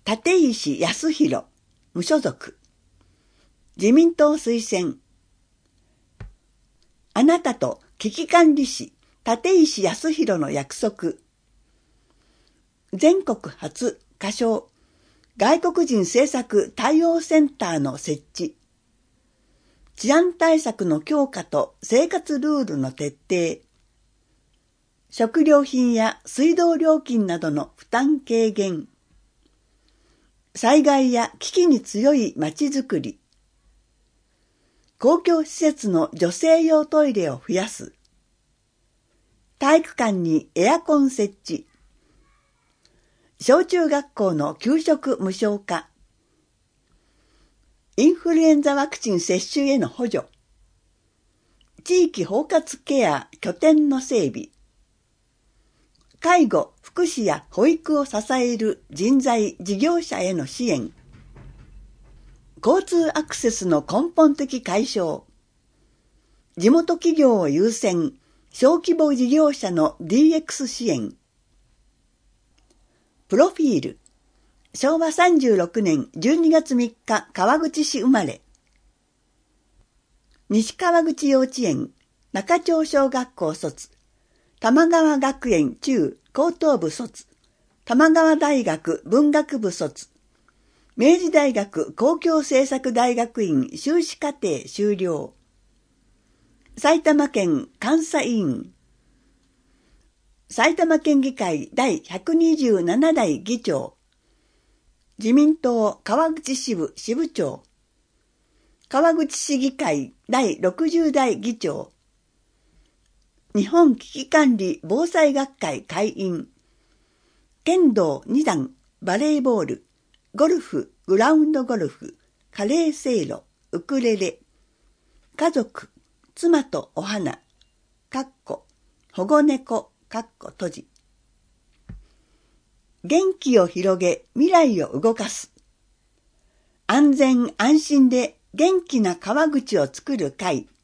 立石康弘、無所属。自民党推薦。あなたと危機管理士、立石康弘の約束。全国初仮称、外国人政策対応センターの設置。治安対策の強化と生活ルールの徹底。食料品や水道料金などの負担軽減。災害や危機に強いまちづくり。公共施設の女性用トイレを増やす。体育館にエアコン設置。小中学校の給食無償化。インフルエンザワクチン接種への補助。地域包括ケア拠点の整備。介護、福祉や保育を支える人材・事業者への支援。交通アクセスの根本的解消。地元企業を優先、小規模事業者の DX 支援。プロフィール。昭和36年12月3日川口市生まれ。西川口幼稚園、中町小学校卒。玉川学園中高等部卒。玉川大学文学部卒。明治大学公共政策大学院修士課程修了。埼玉県監査委員。埼玉県議会第127代議長。自民党川口支部支部長。川口市議会第60代議長。日本危機管理防災学会会員。剣道2段、バレーボール、ゴルフ、グラウンドゴルフ、カレーせいろ、ウクレレ。家族、妻とお花、保護猫、閉じ。元気を広げ、未来を動かす。安全安心で元気な川口を作る会。